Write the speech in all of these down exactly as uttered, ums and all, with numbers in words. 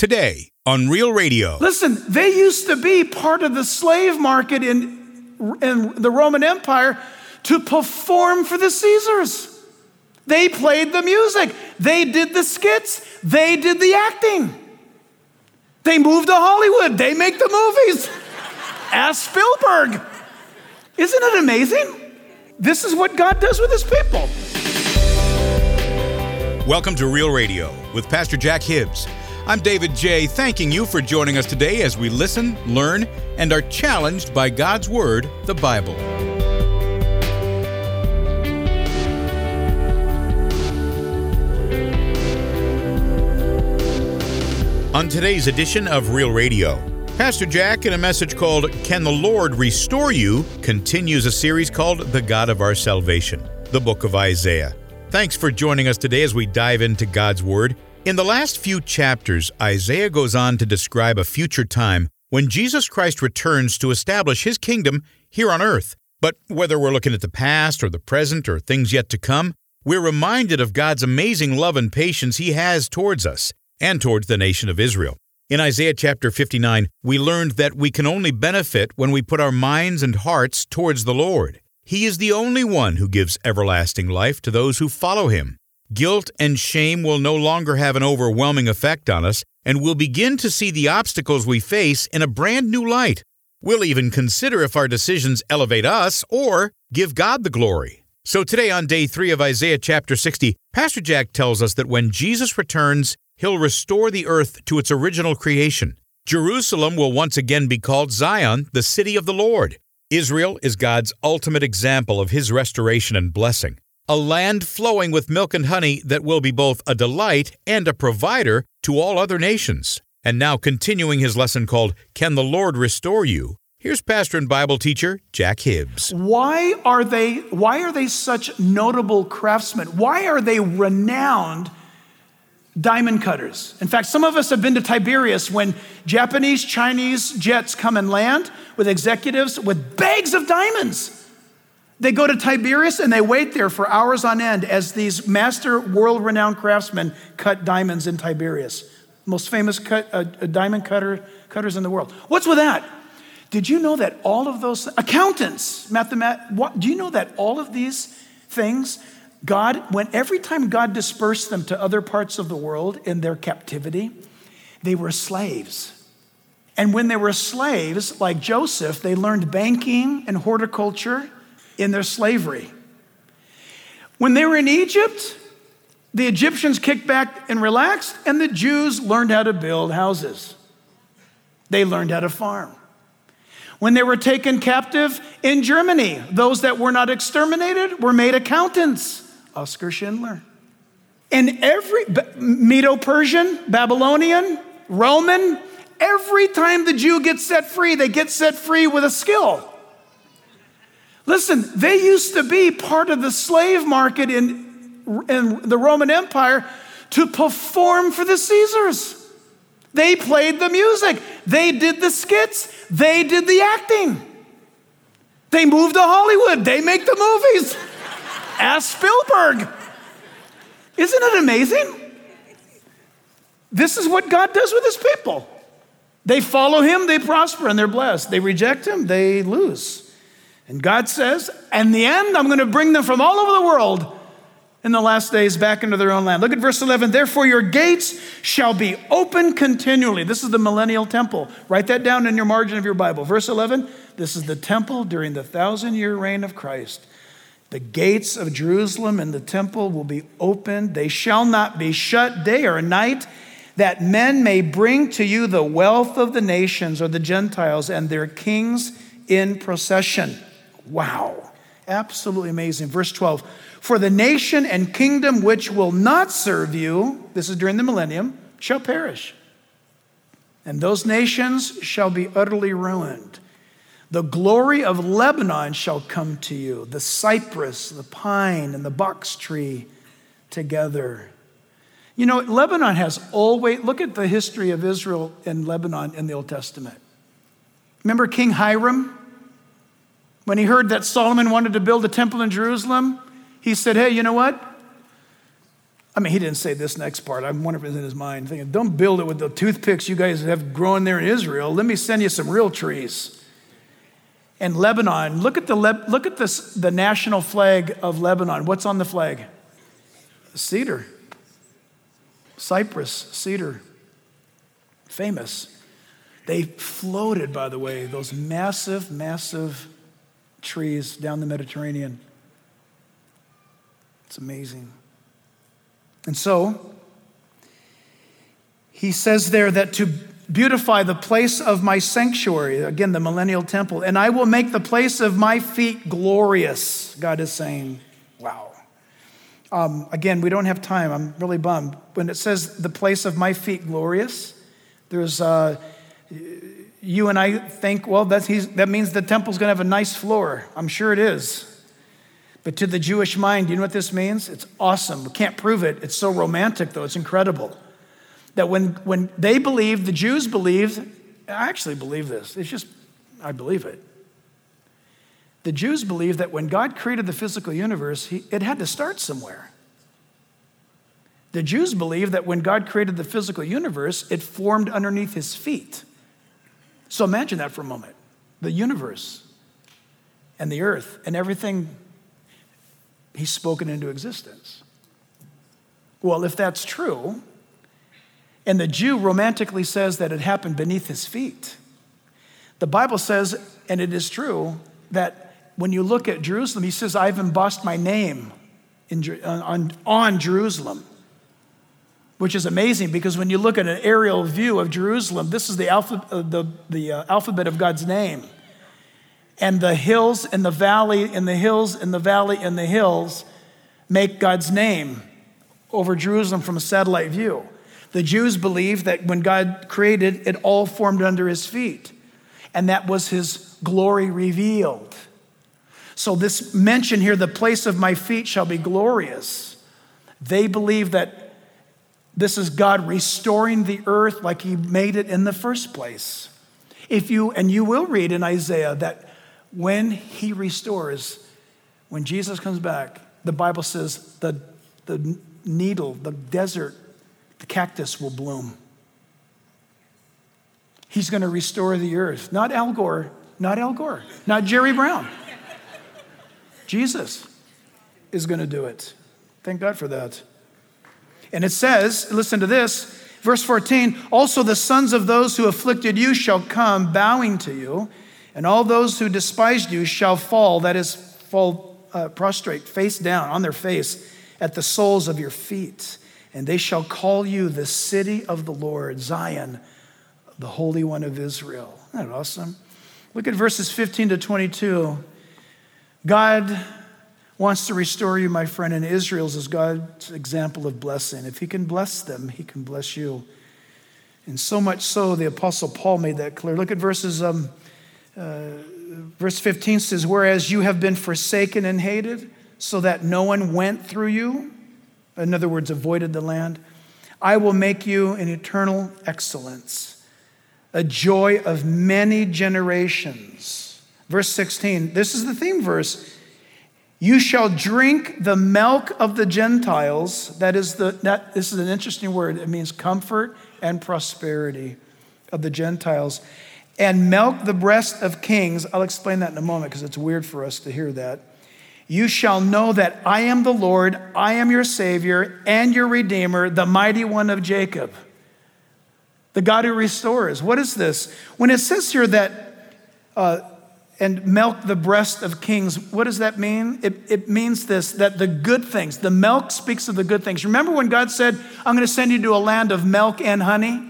today on Real Radio. Listen, they used to be part of the slave market in, in the Roman Empire to perform for the Caesars. They played the music. They did the skits. They did the acting. They moved to Hollywood. They make the movies. Ask Spielberg. Isn't it amazing? This is what God does with his people. Welcome to Real Radio with Pastor Jack Hibbs. I'm David J., thanking you for joining us today as we listen, learn, and are challenged by God's Word, the Bible. On today's edition of Real Radio, Pastor Jack, in a message called Can the Lord Restore You?, continues a series called The God of Our Salvation, the book of Isaiah. Thanks for joining us today as we dive into God's Word. In the last few chapters, Isaiah goes on to describe a future time when Jesus Christ returns to establish his kingdom here on earth. But whether we're looking at the past or the present or things yet to come, we're reminded of God's amazing love and patience he has towards us and towards the nation of Israel. In Isaiah chapter fifty-nine, we learned that we can only benefit when we put our minds and hearts towards the Lord. He is the only one who gives everlasting life to those who follow him. Guilt and shame will no longer have an overwhelming effect on us, and we'll begin to see the obstacles we face in a brand new light. We'll even consider if our decisions elevate us or give God the glory. So today on day three of Isaiah chapter sixty, Pastor Jack tells us that when Jesus returns, he'll restore the earth to its original creation. Jerusalem will once again be called Zion, the city of the Lord. Israel is God's ultimate example of his restoration and blessing. A land flowing with milk and honey that will be both a delight and a provider to all other nations. And now continuing his lesson called, Can the Lord Restore You?, here's pastor and Bible teacher Jack Hibbs. Why are they, why are they such notable craftsmen? Why are they renowned diamond cutters? In fact, some of us have been to Tiberias when Japanese, Chinese jets come and land with executives with bags of diamonds. They go to Tiberias and they wait there for hours on end as these master world-renowned craftsmen cut diamonds in Tiberias. Most famous cut, uh, diamond cutter, cutters in the world. What's with that? Did you know that all of those accountants, mathemat, what, do you know that all of these things, God, when every time God dispersed them to other parts of the world in their captivity, they were slaves. And when they were slaves, like Joseph, they learned banking and horticulture in their slavery. When they were in Egypt, the Egyptians kicked back and relaxed, and the Jews learned how to build houses. They learned how to farm. When they were taken captive in Germany, those that were not exterminated were made accountants. Oskar Schindler. And every Medo-Persian, Babylonian, Roman, every time the Jew gets set free, they get set free with a skill. Listen, they used to be part of the slave market in, in the Roman Empire to perform for the Caesars. They played the music. They did the skits. They did the acting. They moved to Hollywood. They make the movies. Ask Spielberg. Isn't it amazing? This is what God does with his people. They follow him, they prosper, and they're blessed. They reject him, they lose. And God says, in the end, I'm going to bring them from all over the world in the last days back into their own land. Look at verse eleven. Therefore, your gates shall be open continually. This is the millennial temple. Write that down in your margin of your Bible. Verse eleven, this is the temple during the thousand-year reign of Christ. The gates of Jerusalem and the temple will be opened. They shall not be shut day or night, that men may bring to you the wealth of the nations or the Gentiles and their kings in procession. Wow. Absolutely amazing. Verse twelve, for the nation and kingdom which will not serve you, this is during the millennium, shall perish. And those nations shall be utterly ruined. The glory of Lebanon shall come to you, the cypress, the pine, and the box tree together. You know, Lebanon has always, look at the history of Israel and Lebanon in the Old Testament. Remember King Hiram? When he heard that Solomon wanted to build a temple in Jerusalem, he said, hey, you know what? I mean, he didn't say this next part. I'm wondering if it's in his mind, thinking, don't build it with the toothpicks you guys have growing there in Israel. Let me send you some real trees. And Lebanon, look at the look at this, the national flag of Lebanon. What's on the flag? Cedar. Cypress, cedar. Famous. They floated, by the way, those massive, massive trees down the Mediterranean. It's amazing. And so, he says there that to beautify the place of my sanctuary, again, the millennial temple, and I will make the place of my feet glorious, God is saying. Wow. Um, again, we don't have time. I'm really bummed. When it says the place of my feet glorious, there's, uh, you and I think, well, that's, he's, that means the temple's going to have a nice floor. I'm sure it is. But to the Jewish mind, you know what this means? It's awesome. We can't prove it. It's so romantic, though. It's incredible. That when, when they believed, the Jews believed, I actually believe this. It's just, I believe it. The Jews believed that when God created the physical universe, he, it had to start somewhere. The Jews believed that when God created the physical universe, it formed underneath his feet. So imagine that for a moment. The universe and the earth and everything he's spoken into existence. Well, if that's true, and the Jew romantically says that it happened beneath his feet, the Bible says, and it is true, that when you look at Jerusalem, he says, I've embossed my name in, on, on Jerusalem, which is amazing because when you look at an aerial view of Jerusalem, this is the, alpha, uh, the, the uh, alphabet of God's name. And the hills and the valley and the hills and the valley and the hills make God's name over Jerusalem from a satellite view. The Jews believed that when God created, it all formed under his feet. And that was his glory revealed. So this mention here, the place of my feet shall be glorious. They believe that this is God restoring the earth like he made it in the first place. If you, and you will read in Isaiah that when he restores, when Jesus comes back, the Bible says the, the needle, the desert, the cactus will bloom. He's going to restore the earth. Not Al Gore, not Al Gore, not Jerry Brown. Jesus is going to do it. Thank God for that. And it says, listen to this, verse fourteen, also the sons of those who afflicted you shall come bowing to you, and all those who despised you shall fall, that is, fall uh, prostrate, face down, on their face, at the soles of your feet. And they shall call you the city of the Lord, Zion, the Holy One of Israel. Isn't that awesome? Look at verses fifteen to twenty-two. God wants to restore you, my friend, and Israel's is God's example of blessing. If he can bless them, he can bless you. And so much so, the Apostle Paul made that clear. Look at verses, um, uh, verse fifteen says, whereas you have been forsaken and hated, so that no one went through you, in other words, avoided the land, I will make you an eternal excellence, a joy of many generations. Verse sixteen, this is the theme verse. You shall drink the milk of the Gentiles. That is the, that, this is an interesting word. It means comfort and prosperity of the Gentiles. And milk the breast of kings. I'll explain that in a moment because it's weird for us to hear that. You shall know that I am the Lord, I am your Savior and your Redeemer, the mighty one of Jacob, the God who restores. What is this? When it says here that, uh, and milk the breast of kings, what does that mean? It, it means this, that the good things, the milk speaks of the good things. Remember when God said, I'm going to send you to a land of milk and honey?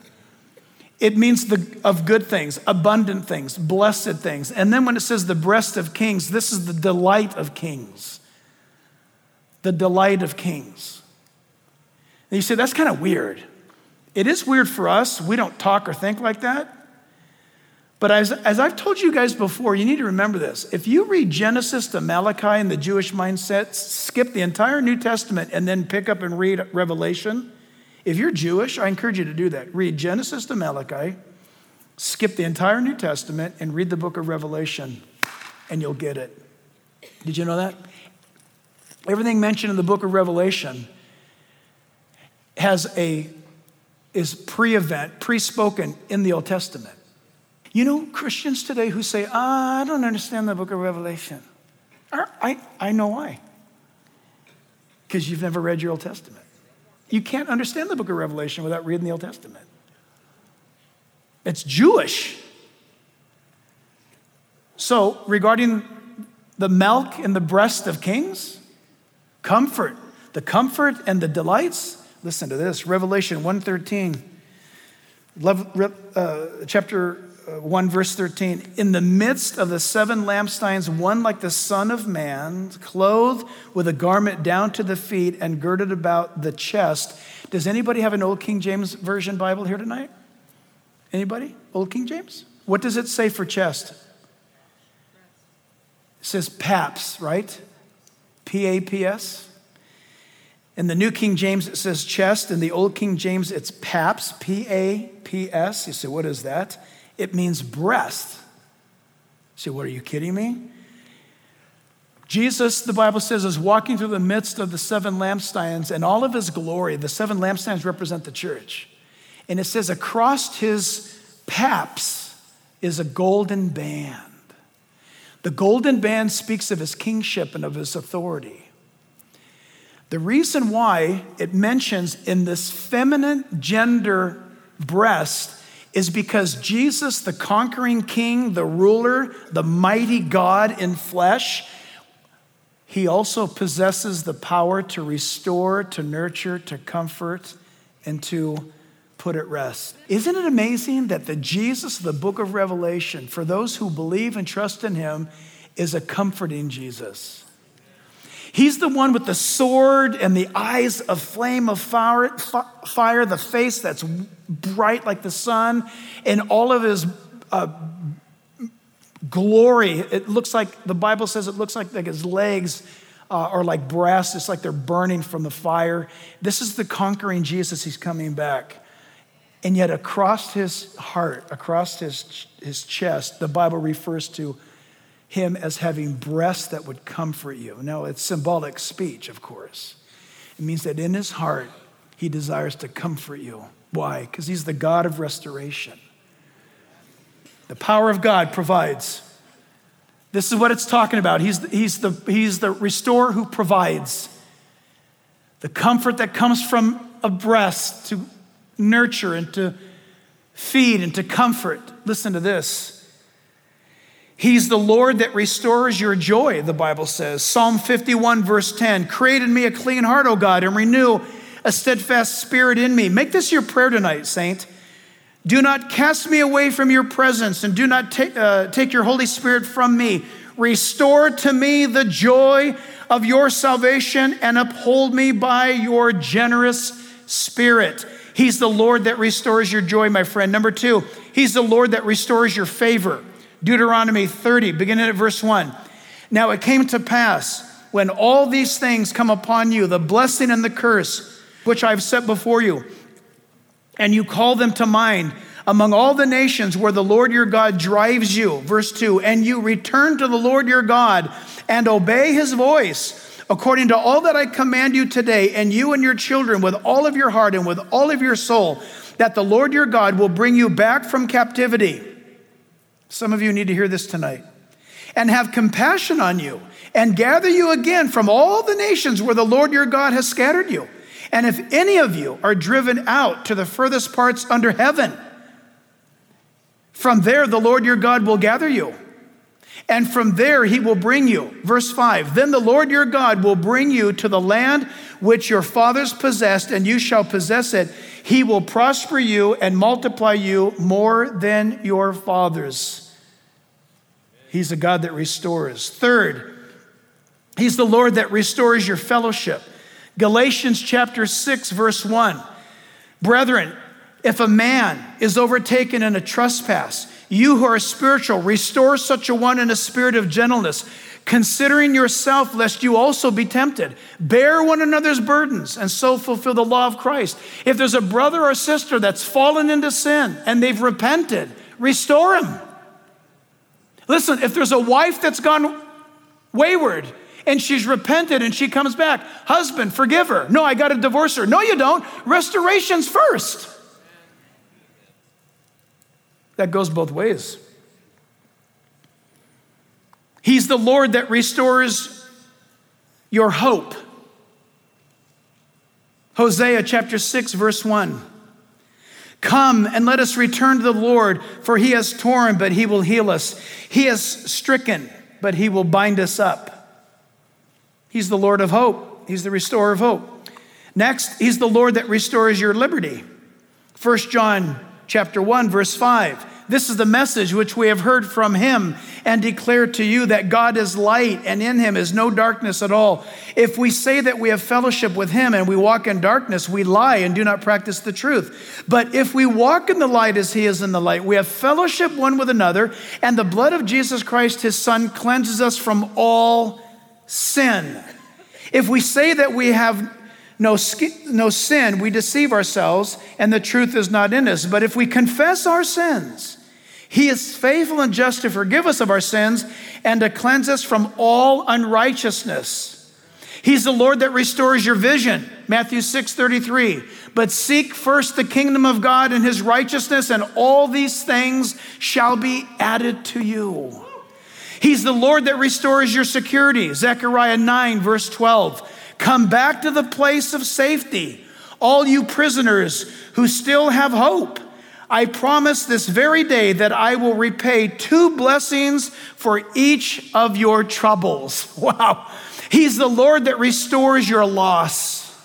It means the of good things, abundant things, blessed things. And then when it says the breast of kings, this is the delight of kings. The delight of kings. And you say, that's kind of weird. It is weird for us. We don't talk or think like that. But as, as I've told you guys before, you need to remember this. If you read Genesis to Malachi in the Jewish mindset, skip the entire New Testament and then pick up and read Revelation, if you're Jewish, I encourage you to do that. Read Genesis to Malachi, skip the entire New Testament, and read the book of Revelation, and you'll get it. Did you know that? Everything mentioned in the book of Revelation has a, is pre-event, pre-spoken in the Old Testament. You know Christians today who say, ah, I don't understand the book of Revelation. I, I know why. Because you've never read your Old Testament. You can't understand the book of Revelation without reading the Old Testament. It's Jewish. So regarding the milk and the breast of kings, comfort, the comfort and the delights. Listen to this, Revelation one thirteen, uh, chapter one, verse thirteen. In the midst of the seven lampstands, one like the Son of Man, clothed with a garment down to the feet and girded about the chest. Does anybody have an Old King James Version Bible here tonight? Anybody? Old King James? What does it say for chest? It says paps, right? P A P S. In the New King James, it says chest. In the Old King James, it's paps, P A P S. You say, what is that? It means breast. You say, what, are you kidding me? Jesus, the Bible says, is walking through the midst of the seven lampstands and all of his glory. The seven lampstands represent the church. And it says across his paps is a golden band. The golden band speaks of his kingship and of his authority. The reason why it mentions in this feminine gender breast is because Jesus, the conquering king, the ruler, the mighty God in flesh, he also possesses the power to restore, to nurture, to comfort, and to put at rest. Isn't it amazing that the Jesus of the book of Revelation, for those who believe and trust in him, is a comforting Jesus? He's the one with the sword and the eyes of flame of fire, fire, the face that's bright like the sun, and all of his uh, glory. It looks like, the Bible says it looks like, like his legs uh, are like brass. It's like they're burning from the fire. This is the conquering Jesus. He's coming back. And yet across his heart, across his, his chest, the Bible refers to him as having breasts that would comfort you. Now, it's symbolic speech, of course. It means that in his heart, he desires to comfort you. Why? Because he's the God of restoration. The power of God provides. This is what it's talking about. He's the, he's the, he's the restorer who provides. The comfort that comes from a breast to nurture and to feed and to comfort. Listen to this. He's the Lord that restores your joy, the Bible says. Psalm fifty-one, verse ten, create in me a clean heart, O God, and renew a steadfast spirit in me. Make this your prayer tonight, saint. Do not cast me away from your presence, and do not take, uh, take your Holy Spirit from me. Restore to me the joy of your salvation and uphold me by your generous spirit. He's the Lord that restores your joy, my friend. Number two, he's the Lord that restores your favor. Deuteronomy thirty, beginning at verse one. Now it came to pass when all these things come upon you, the blessing and the curse, which I've set before you, and you call them to mind among all the nations where the Lord your God drives you. Verse two, and you return to the Lord your God and obey his voice according to all that I command you today, and you and your children with all of your heart and with all of your soul, that the Lord your God will bring you back from captivity. Some of you need to hear this tonight. And have compassion on you and gather you again from all the nations where the Lord your God has scattered you. And if any of you are driven out to the furthest parts under heaven, from there the Lord your God will gather you. And from there he will bring you. Verse five, then the Lord your God will bring you to the land which your fathers possessed, and you shall possess it. He will prosper you and multiply you more than your fathers. He's a God that restores. Third, he's the Lord that restores your fellowship. Galatians chapter six, verse one. Brethren, if a man is overtaken in a trespass, you who are spiritual, restore such a one in a spirit of gentleness, considering yourself, lest you also be tempted. Bear one another's burdens, and so fulfill the law of Christ. If there's a brother or sister that's fallen into sin and they've repented, restore him. Listen, if there's a wife that's gone wayward and she's repented and she comes back. Husband, forgive her. No, I got to divorce her. No, you don't. Restoration's first. That goes both ways. He's the Lord that restores your hope. Hosea chapter six, verse one. Come and let us return to the Lord, for he has torn, but he will heal us. He has stricken, but he will bind us up. He's the Lord of hope. He's the restorer of hope. Next, he's the Lord that restores your liberty. First John chapter one, verse five. This is the message which we have heard from him and declare to you, that God is light and in him is no darkness at all. If we say that we have fellowship with him and we walk in darkness, we lie and do not practice the truth. But if we walk in the light as he is in the light, we have fellowship one with another, and the blood of Jesus Christ, his son, cleanses us from all sin. If we say that we have no, no sin, we deceive ourselves and the truth is not in us. But if we confess our sins, he is faithful and just to forgive us of our sins and to cleanse us from all unrighteousness. He's the Lord that restores your vision. Matthew six thirty-three. But seek first the kingdom of God and his righteousness, and all these things shall be added to you. He's the Lord that restores your security. Zechariah nine, verse twelve. Come back to the place of safety, all you prisoners who still have hope. I promise this very day that I will repay two blessings for each of your troubles. Wow. He's the Lord that restores your loss.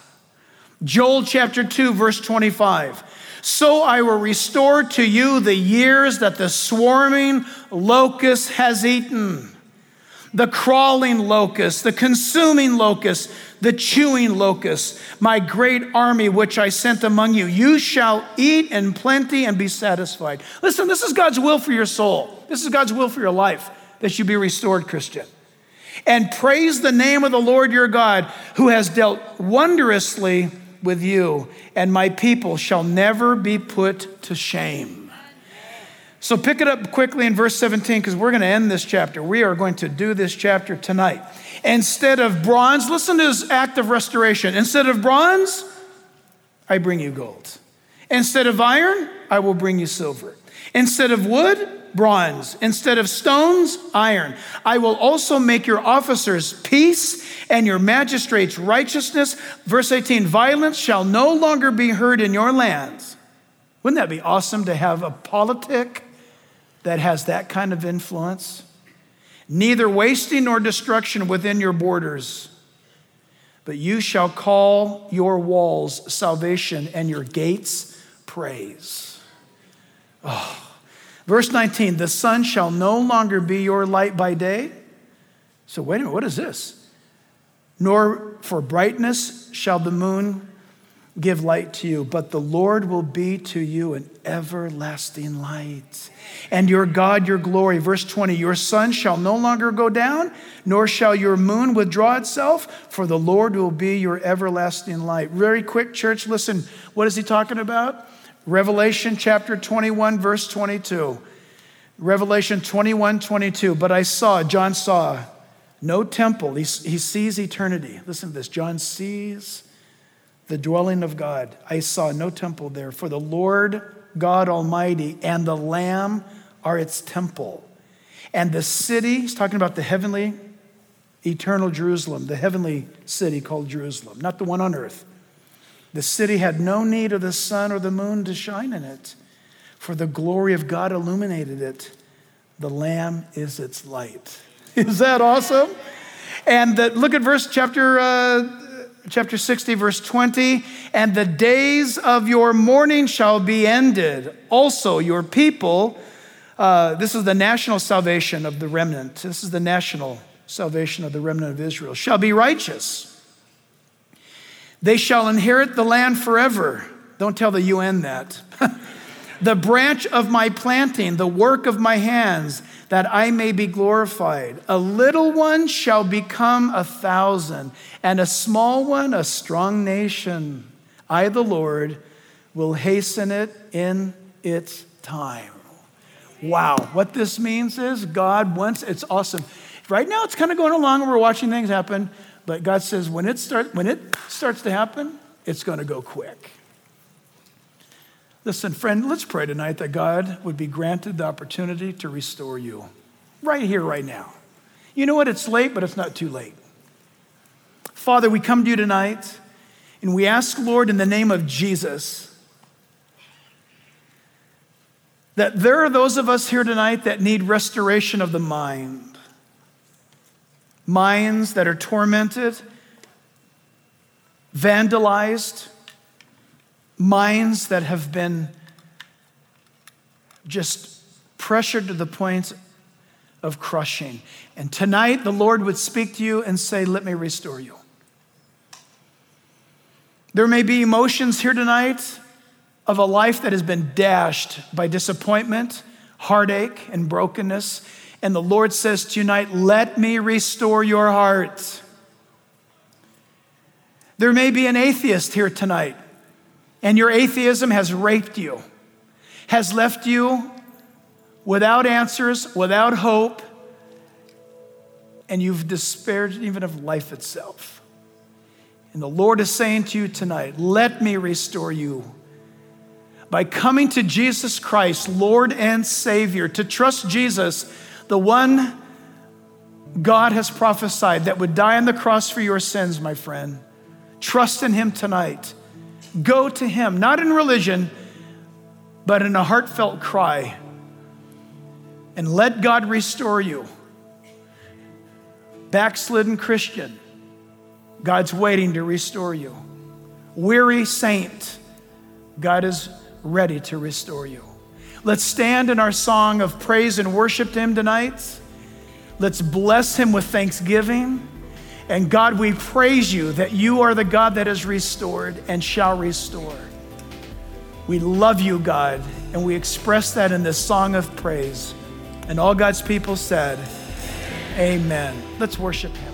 Joel chapter two, verse twenty-five. So I will restore to you the years that the swarming locust has eaten. The crawling locust, the consuming locust, the chewing locust, my great army which I sent among you. You shall eat in plenty and be satisfied. Listen, this is God's will for your soul. This is God's will for your life, that you be restored, Christian. And praise the name of the Lord your God, who has dealt wondrously with you, and my people shall never be put to shame. So pick it up quickly in verse seventeen, because we're going to end this chapter. We are going to do this chapter tonight. Instead of bronze, listen to this act of restoration. Instead of bronze, I bring you gold. Instead of iron, I will bring you silver. Instead of wood, bronze. Instead of stones, iron. I will also make your officers peace and your magistrates righteousness. Verse eighteen, violence shall no longer be heard in your lands. Wouldn't that be awesome to have a politic that has that kind of influence? Neither wasting nor destruction within your borders, but you shall call your walls salvation and your gates praise. Oh. Verse nineteen, the sun shall no longer be your light by day. So wait a minute, what is this? Nor for brightness shall the moon give light to you, but the Lord will be to you an everlasting light, and your God your glory. Verse twenty, your sun shall no longer go down, nor shall your moon withdraw itself, for the Lord will be your everlasting light. Very quick, church, listen, what is he talking about? Revelation chapter twenty-one, verse twenty-two. Revelation twenty-one, twenty-two. But I saw, John saw, no temple. He, he sees eternity. Listen to this. John sees the dwelling of God. I saw no temple there, for the Lord God Almighty and the Lamb are its temple. And the city, he's talking about the heavenly, eternal Jerusalem, the heavenly city called Jerusalem, not the one on earth. The city had no need of the sun or the moon to shine in it, for the glory of God illuminated it. The Lamb is its light. Is that awesome? And the, look at verse chapter uh, Chapter sixty, verse twenty, and the days of your mourning shall be ended. Also your people, uh, this is the national salvation of the remnant. This is the national salvation of the remnant of Israel, shall be righteous. They shall inherit the land forever. Don't tell the U N that. The branch of my planting, the work of my hands, that I may be glorified. A little one shall become a thousand, and a small one a strong nation. I, the Lord, will hasten it in its time. Wow. What this means is God wants, it's awesome. Right now, it's kind of going along and we're watching things happen. But God says when it, start, when it starts to happen, it's going to go quick. Listen, friend, let's pray tonight that God would be granted the opportunity to restore you. Right here, right now. You know what? It's late, but it's not too late. Father, we come to you tonight, and we ask, Lord, in the name of Jesus, that there are those of us here tonight that need restoration of the mind. Minds that are tormented, vandalized, minds that have been just pressured to the point of crushing. And tonight, the Lord would speak to you and say, let me restore you. There may be emotions here tonight of a life that has been dashed by disappointment, heartache, and brokenness. And the Lord says tonight, let me restore your heart. There may be an atheist here tonight, and your atheism has raped you, has left you without answers, without hope, and you've despaired even of life itself. And the Lord is saying to you tonight, let me restore you. By coming to Jesus Christ, Lord and Savior, to trust Jesus, the one God has prophesied that would die on the cross for your sins, my friend. Trust in him tonight. Go to him, not in religion, but in a heartfelt cry. And let God restore you. Backslidden Christian, God's waiting to restore you. Weary saint, God is ready to restore you. Let's stand in our song of praise and worship to him tonight. Let's bless him with thanksgiving. And God, we praise you that you are the God that has restored and shall restore. We love you, God, and we express that in this song of praise. And all God's people said, amen. Let's worship him.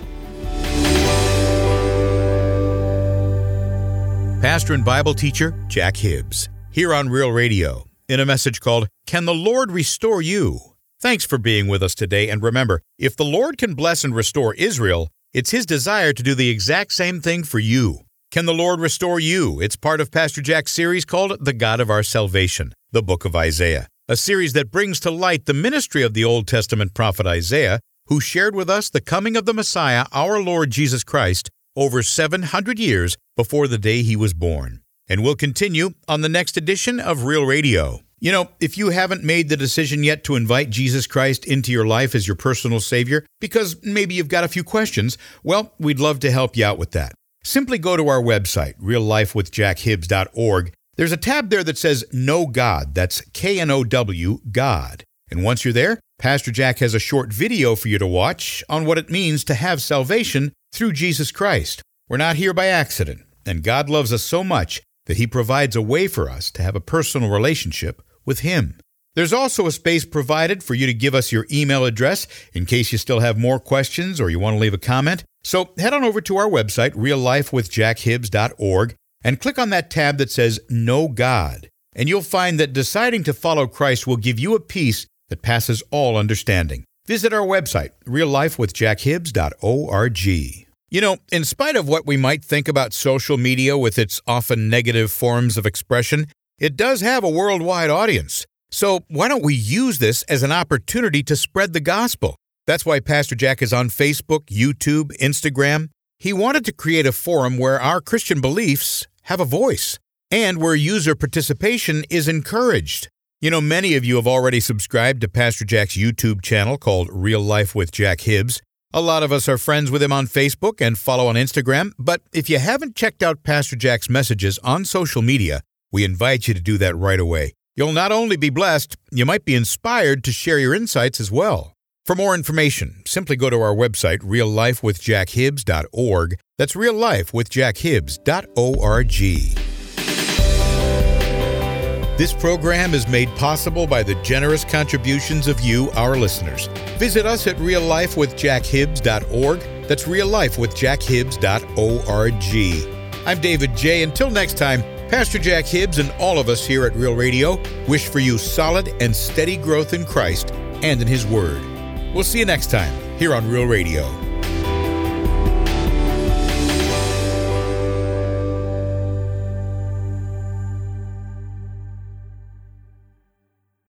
Pastor and Bible teacher Jack Hibbs, here on Real Radio, in a message called, Can the Lord Restore You? Thanks for being with us today, and remember, if the Lord can bless and restore Israel, it's his desire to do the exact same thing for you. Can the Lord restore you? It's part of Pastor Jack's series called The God of Our Salvation, the book of Isaiah, a series that brings to light the ministry of the Old Testament prophet Isaiah, who shared with us the coming of the Messiah, our Lord Jesus Christ, over seven hundred years before the day he was born. And we'll continue on the next edition of Real Radio. You know, if you haven't made the decision yet to invite Jesus Christ into your life as your personal Savior, because maybe you've got a few questions, well, we'd love to help you out with that. Simply go to our website, real life with jack hibbs dot org. There's a tab there that says Know God. That's K N O W, God. And once you're there, Pastor Jack has a short video for you to watch on what it means to have salvation through Jesus Christ. We're not here by accident, and God loves us so much that he provides a way for us to have a personal relationship with him. There's also a space provided for you to give us your email address in case you still have more questions or you want to leave a comment. So head on over to our website, real life with jack hibbs dot org, and click on that tab that says Know God. And you'll find that deciding to follow Christ will give you a peace that passes all understanding. Visit our website, real life with jack hibbs dot org. You know, in spite of what we might think about social media with its often negative forms of expression, it does have a worldwide audience. So why don't we use this as an opportunity to spread the gospel? That's why Pastor Jack is on Facebook, YouTube, Instagram. He wanted to create a forum where our Christian beliefs have a voice and where user participation is encouraged. You know, many of you have already subscribed to Pastor Jack's YouTube channel called Real Life with Jack Hibbs. A lot of us are friends with him on Facebook and follow on Instagram, but if you haven't checked out Pastor Jack's messages on social media, we invite you to do that right away. You'll not only be blessed, you might be inspired to share your insights as well. For more information, simply go to our website, real life with jack hibbs dot org. That's real life with jack hibbs dot org. This program is made possible by the generous contributions of you, our listeners. Visit us at real life with jack hibbs dot org. That's real life with jack hibbs dot org. I'm David J. Until next time, Pastor Jack Hibbs and all of us here at Real Radio wish for you solid and steady growth in Christ and in His Word. We'll see you next time here on Real Radio.